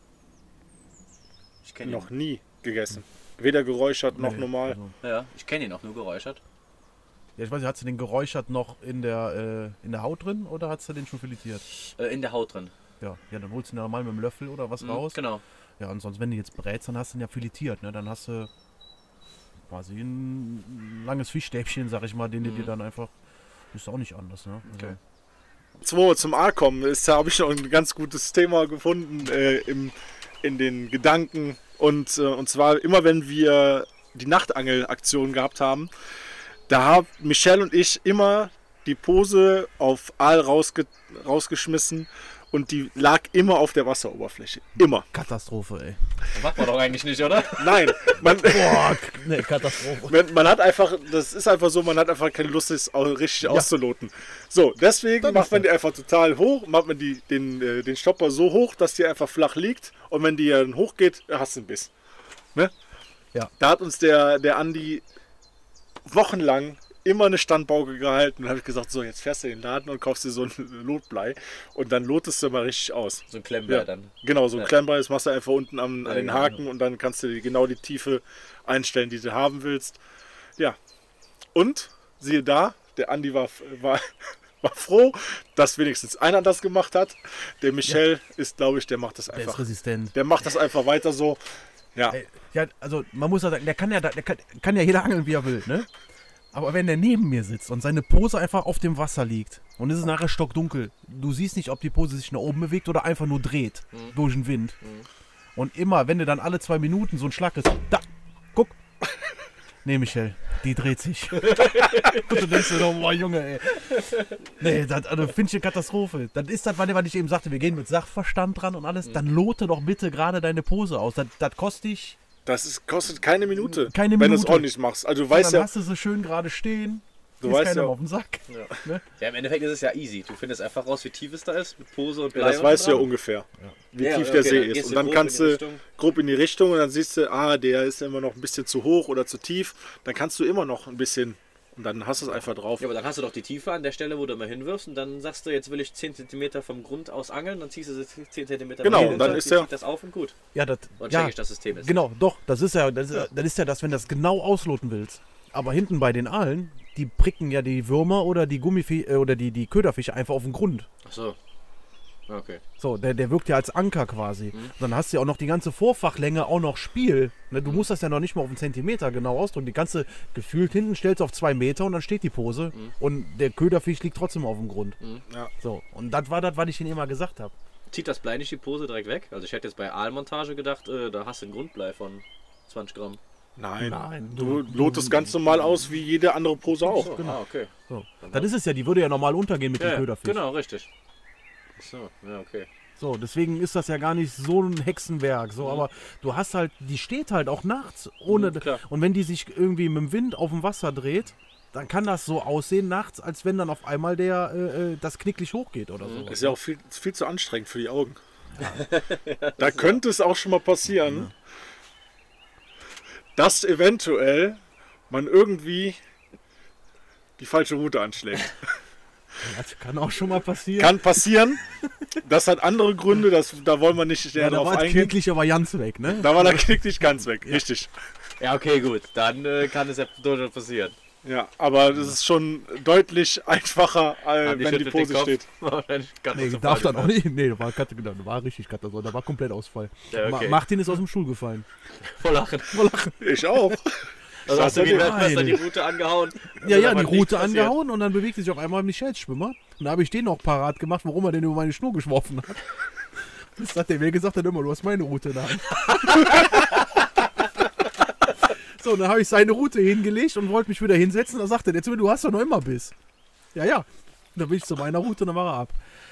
Ich kenne noch nie gegessen. Weder geräuchert noch normal. Also. Ja, ich kenne ihn auch nur geräuchert. Ja, ich weiß nicht, hast du den geräuchert noch in der Haut drin oder hast du den schon filetiert? In der Haut drin. Ja, dann holst du ihn normal mit dem Löffel oder was raus. Genau. Ja, und sonst, wenn du jetzt brätst, dann hast du ihn ja filetiert, ne? Dann hast du quasi ein langes Fischstäbchen, sag ich mal, den du dir dann einfach, ist auch nicht anders, ne? Also. Okay. Wo wir zum Aal kommen, habe ich noch ein ganz gutes Thema gefunden in den Gedanken. Und zwar immer, wenn wir die Nachtangelaktion gehabt haben, da haben Michelle und ich immer die Pose auf Aal rausgeschmissen und die lag immer auf der Wasseroberfläche. Immer. Katastrophe, ey. Das macht man doch eigentlich nicht, oder? Nein. Boah, ne, Katastrophe. Man hat einfach, das ist einfach so, man hat einfach keine Lust, es richtig auszuloten. So, deswegen macht man die einfach total hoch, macht man den Stopper so hoch, dass die einfach flach liegt und wenn die dann hochgeht, hast du einen Biss. Ne? Ja. Da hat uns der Andi wochenlang immer eine Standbauge gehalten und habe ich gesagt, so jetzt fährst du in den Laden und kaufst dir so ein Lotblei und dann lotest du mal richtig aus. So ein Klemmblei dann. Genau, so ein Klemmblei, das machst du einfach unten an den Haken und dann kannst du genau die Tiefe einstellen, die du haben willst. Ja, und siehe da, der Andi war froh, dass wenigstens einer das gemacht hat. Der Michel ist, glaube ich, der macht das einfach. Der ist resistent. Der macht das einfach weiter so. Ja. Ja, also man muss ja sagen, der kann ja jeder angeln, wie er will, ne? Aber wenn der neben mir sitzt und seine Pose einfach auf dem Wasser liegt und es ist nachher stockdunkel, du siehst nicht, ob die Pose sich nach oben bewegt oder einfach nur dreht durch den Wind. Und immer, wenn du dann alle 2 Minuten so ein Schlag ist, da, guck. Nee, Michel, die dreht sich. Und du denkst dir, boah, Junge, ey. Nee, das also, finde ich eine Katastrophe. Das ist das, was ich eben sagte, wir gehen mit Sachverstand dran und alles. Dann lote doch bitte gerade deine Pose aus. Das kostet dich... Das kostet keine Minute, wenn du es ordentlich machst. Also du weißt dann ja, hast du so schön gerade stehen. Du weißt keiner ja, auf dem Sack. Ja. Ne? Ja, im Endeffekt ist es ja easy. Du findest einfach raus, wie tief es da ist, mit Pose und Blei. das weißt du ja ungefähr, wie tief der See ist. Und dann kannst du grob in die Richtung und dann siehst du, der ist immer noch ein bisschen zu hoch oder zu tief. Dann kannst du immer noch ein bisschen und dann hast du es einfach drauf. Ja, aber dann hast du doch die Tiefe an der Stelle, wo du mal hinwirfst und dann sagst du, jetzt will ich 10 cm vom Grund aus angeln, dann ziehst du 10 cm Genau, und dann ist das auf und gut. Ja, das check ich, das System ist. Genau, doch, das ist ja das, wenn du das genau ausloten willst. Aber hinten bei den Aalen, die pricken ja die Würmer oder die oder die Köderfische einfach auf den Grund. Ach so. Okay. So, der wirkt ja als Anker quasi. Dann hast du ja auch noch die ganze Vorfachlänge auch noch Spiel. Ne, du musst das ja noch nicht mal auf einen Zentimeter genau ausdrücken. Die ganze gefühlt hinten stellst du auf 2 Meter und dann steht die Pose. Und der Köderfisch liegt trotzdem auf dem Grund. Ja. So, und das war das, was ich Ihnen immer gesagt habe. Zieht das Blei nicht die Pose direkt weg? Also ich hätte jetzt bei Aalmontage gedacht, da hast du ein Grundblei von 20 Gramm. Nein, du lotest ganz normal aus wie jede andere Pose auch. So, genau. Okay. So. Das ist es ja, die würde ja normal untergehen mit dem Köderfisch. Genau, richtig. So, ja, okay. So, deswegen ist das ja gar nicht so ein Hexenwerk. So, aber du hast halt, die steht halt auch nachts ohne. Und wenn die sich irgendwie mit dem Wind auf dem Wasser dreht, dann kann das so aussehen nachts, als wenn dann auf einmal das knicklig hochgeht oder so. Ist ja auch viel zu anstrengend für die Augen. Ja. Da könnte es auch schon mal passieren, dass eventuell man irgendwie die falsche Route anschlägt. Das kann auch schon mal passieren. Kann passieren. Das hat andere Gründe, da wollen wir nicht da drauf war eingehen. Knicklich aber ganz weg, ne? Da war der Knicklich ganz weg, richtig. Ja, okay, gut. Dann kann es ja durchaus passieren. Ja, aber das ist schon deutlich einfacher, wenn die Pose steht. Nee, darf dann auch nicht. Nee, da war richtig Katastrophe. Da war komplett Ausfall. Ja, okay. Martin ist aus dem Stuhl gefallen. Vor Lachen. Ich auch. Also hast du die Route angehauen? Ja, die Route angehauen und dann bewegte sich auf einmal Michels Schwimmer. Und da habe ich den noch parat gemacht, warum er den über meine Schnur geschworfen hat. Das hat der mir gesagt, hat immer, du hast meine Route in der Hand. So, dann habe ich seine Route hingelegt und wollte mich wieder hinsetzen. Da sagte der zu mir, du hast doch noch immer Biss. Ja. Dann bin ich zu meiner Route und dann war er ab.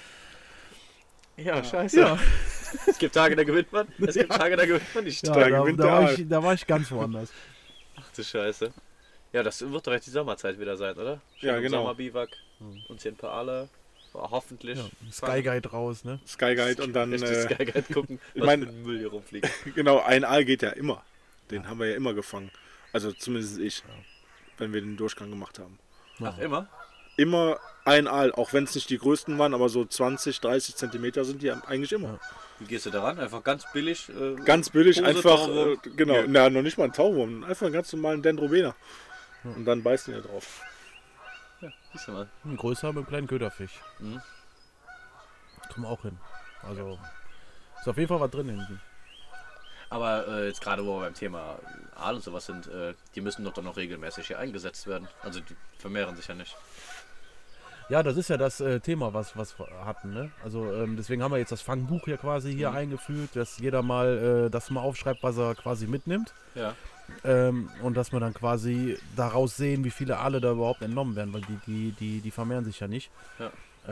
Ja, scheiße. Ja. Es gibt Tage, da gewinnt man. Es gibt Tage, da gewinnt man nicht. Ja, da war ich ganz woanders. Ach du Scheiße. Ja, das wird doch jetzt die Sommerzeit wieder sein, oder? Schön ja, genau. Sommerbiwak, uns hier ein paar Aale. Hoffentlich. Ja, Sky Guide raus, ne? Sky Guide und dann Sky Guide gucken, was mein, für ein Müll hier rumfliegt. Genau, ein Aal geht ja immer. Den haben wir ja immer gefangen. Also zumindest ich, wenn wir den Durchgang gemacht haben. Ach, immer? Immer ein Aal, auch wenn es nicht die größten waren, aber so 20, 30 Zentimeter sind die eigentlich immer. Ja. Wie gehst du daran? Einfach ganz billig? Ganz billig, Pose, einfach, Tauwurm. genau, na, noch nicht mal ein Tauwurm, einfach einen ganz normalen Dendrobener. Und dann beißen wir drauf. Ja, siehst du mal. Ein größer mit einem kleinen Köderfisch. Kommen auch hin. Also, ist auf jeden Fall was drin hinten. Aber jetzt gerade, wo wir beim Thema Aal und sowas sind, die müssen doch dann noch regelmäßig hier eingesetzt werden. Also die vermehren sich ja nicht. Ja, das ist ja das Thema, was wir hatten. Ne? Also deswegen haben wir jetzt das Fangbuch hier quasi hier eingeführt, dass jeder mal das mal aufschreibt, was er quasi mitnimmt. Ja. Und dass wir dann quasi daraus sehen, wie viele Aale da überhaupt entnommen werden, weil die vermehren sich ja nicht. Ja.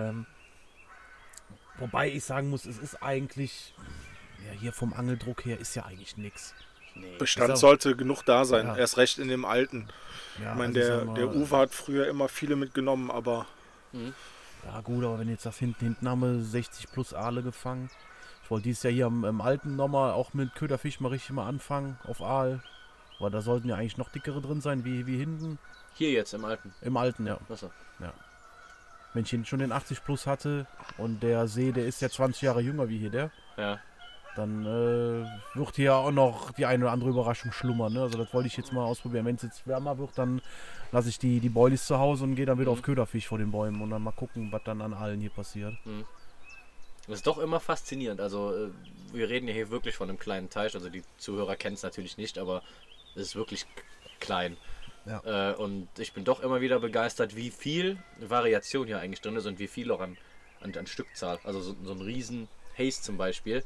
Wobei ich sagen muss, es ist eigentlich, ja, hier vom Angeldruck her ist ja eigentlich nichts. Nee. Bestand sollte genug da sein, Ja. erst recht in dem alten. Ja, Ich meine, also ich sag mal, der Uwe hat früher immer viele mitgenommen, aber Ja gut, aber wenn jetzt das hinten haben wir 60 plus Aale gefangen. Ich wollte dieses Jahr hier im alten nochmal auch mit Köderfisch mal richtig mal anfangen auf Aal. Weil da sollten ja eigentlich noch dickere drin sein wie hinten. Hier jetzt im Alten. Im alten, ja. Achso. Wenn ich schon den 80 plus hatte und der See, der ist ja 20 Jahre jünger wie hier der, Ja. dann wird hier auch noch die eine oder andere Überraschung schlummern. Ne? Also das wollte ich jetzt mal ausprobieren. Wenn es jetzt wärmer wird, dann lasse ich die Boilies zu Hause und gehe dann wieder auf Köderfisch vor den Bäumen und dann mal gucken, was dann an Aalen hier passiert. Das ist doch immer faszinierend. Also wir reden ja hier wirklich von einem kleinen Teich. Also die Zuhörer kennen es natürlich nicht, aber es ist wirklich klein. Ja. Und ich bin doch immer wieder begeistert, wie viel Variation hier eigentlich drin ist und wie viel auch an Stückzahl. Also so ein riesen Haze zum Beispiel.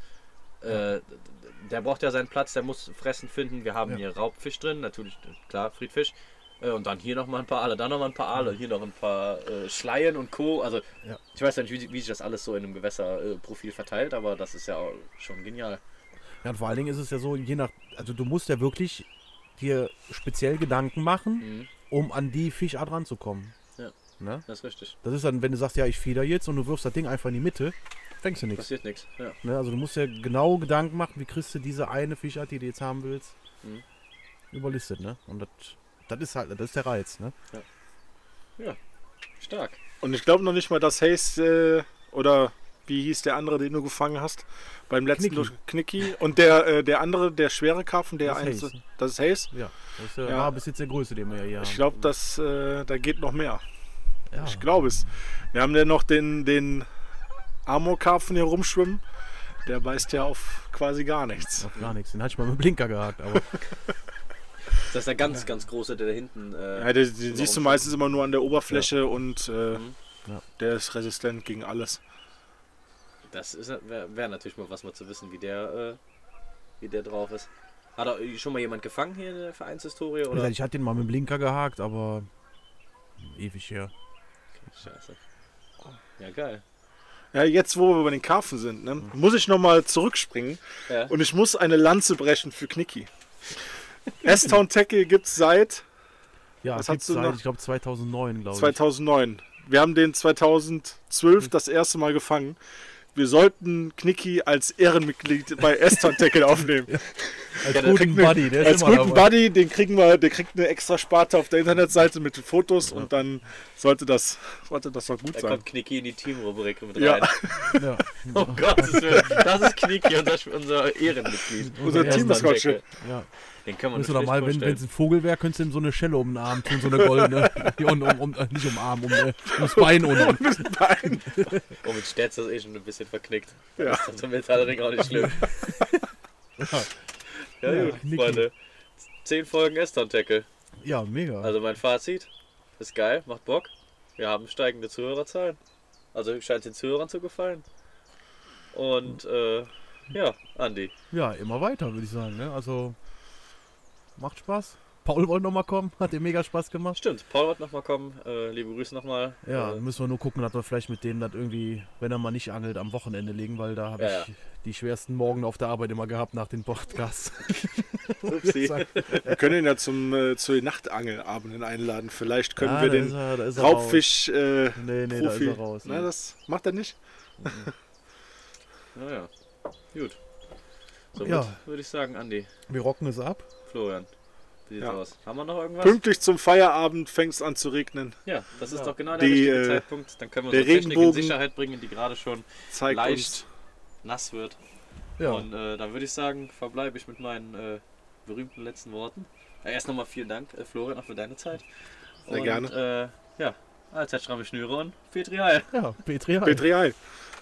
Der braucht ja seinen Platz, der muss Fressen finden. Wir haben hier Raubfisch drin, natürlich, klar, Friedfisch. Und dann hier nochmal ein paar Aale, dann nochmal ein paar Aale, hier noch ein paar Schleien und Co. Also ich weiß ja nicht, wie sich das alles so in einem Gewässerprofil verteilt, aber das ist ja auch schon genial. Ja, und vor allen Dingen ist es ja so, also du musst ja wirklich dir speziell Gedanken machen, um an die Fischart ranzukommen. Ja, ne? das ist richtig. Das ist dann, wenn du sagst, ja, ich fieder jetzt und du wirfst das Ding einfach in die Mitte, fängst du nichts. Passiert nichts. Ja. Ne? Also du musst ja genau Gedanken machen, wie kriegst du diese eine Fischart, die du jetzt haben willst, überlistet. Ne? Und das ist der Reiz. Ne? Ja, stark. und ich glaube noch nicht mal, dass Hayes oder wie hieß der andere, den du gefangen hast, beim letzten Knicki und der andere, der schwere Karpfen, der Das ist eins, Hayes. das ist Hayes. Ja, das ist Ja. war bis jetzt der größte, den wir ja hier Ich haben. glaube, da geht noch mehr. Ja. Ich glaube es. Wir haben ja noch den Amorkarpfen hier rumschwimmen. Der beißt ja auf quasi gar nichts. Auf gar nichts. Den hatte ich mal mit dem Blinker gehakt. Aber Das ist der ganz große, der da hinten. Ja, den siehst du meistens immer nur an der Oberfläche und Ja. der ist resistent gegen alles. Das wäre natürlich mal was mal zu wissen, wie der drauf ist. Hat da schon mal jemand gefangen hier in der Vereinshistorie? wie Oder? gesagt, ich hatte den mal mit dem Blinker gehakt, aber ewig her. Scheiße. Ja, geil. Ja, jetzt wo wir bei den Karpfen sind, ne, muss ich nochmal zurückspringen Ja. und ich muss eine Lanze brechen für Knicki. S-Town Tackle gibt es seit Ja, Was gibt's hast du seit, noch? ich glaube 2009, glaube ich. 2009. Wir haben den 2012 das erste Mal gefangen. Wir sollten Knicki als Ehrenmitglied bei S-Town Tackle aufnehmen. Als guten Buddy, der Als ist immer guten dabei. Buddy, der kriegt eine extra Sparte auf der Internetseite mit den Fotos und dann sollte das doch gut Da sein. kommt Knicki in die Teamrubrik mit Ja. rein. Ja. Oh Gott, das ist Knicki, unser Ehrenmitglied. Unser erster Teammaskottchen. Ja. Den kann man Müsst du sich doch mal, schlecht wenn es ein Vogel wäre, könntest du ihm so eine Schelle um den Arm tun, so eine goldene. Die nicht um den Arm, ums Bein unten. Nein. Oh, mit Stetz ist schon ein bisschen verknickt. Ja. Das ist zum Metallring auch nicht schlimm. Ja, Ja, gut, Knicki. Freunde. 10 Folgen S-Town-Tackle. Ja, mega. Also mein Fazit ist geil, macht Bock. Wir haben steigende Zuhörerzahlen. Also scheint den Zuhörern zu gefallen. Und ja, Andi. Ja, immer weiter, würde ich sagen. Ne? Also, macht Spaß. Paul wollte nochmal kommen, hat dir mega Spaß gemacht. Stimmt, Paul wird nochmal kommen. Liebe Grüße nochmal. Ja, müssen wir nur gucken, dass wir vielleicht mit dem das irgendwie, wenn er mal nicht angelt, am Wochenende legen, weil da habe Ja, ich die schwersten Morgen auf der Arbeit immer gehabt nach den Podcasts. Upsi. Wir können ihn ja zu den Nachtangelabenden einladen. Vielleicht können wir da den ist da ist er Raubfisch raus. Nee, da ist Profi. er raus. Na, das macht er nicht. Naja, gut. So Ja. würde ich sagen, Andi, Wir rocken es ab. Florian, wie sieht's Ja. aus? Haben wir noch irgendwas? Pünktlich zum Feierabend fängt es an zu regnen. Ja, das ist doch genau der Die, richtige Zeitpunkt. Dann können wir der unsere Technik in Regenbogen Sicherheit bringen, die gerade schon Zeigt leicht uns. nass wird. Ja, Und dann würde ich sagen, verbleibe ich mit meinen berühmten letzten Worten. Erst nochmal vielen Dank, Florian, auch für deine Zeit. Sehr gerne. Ja, allzeit stramme Schnüre und Petri Heil. ja, Petri. Petri Heil.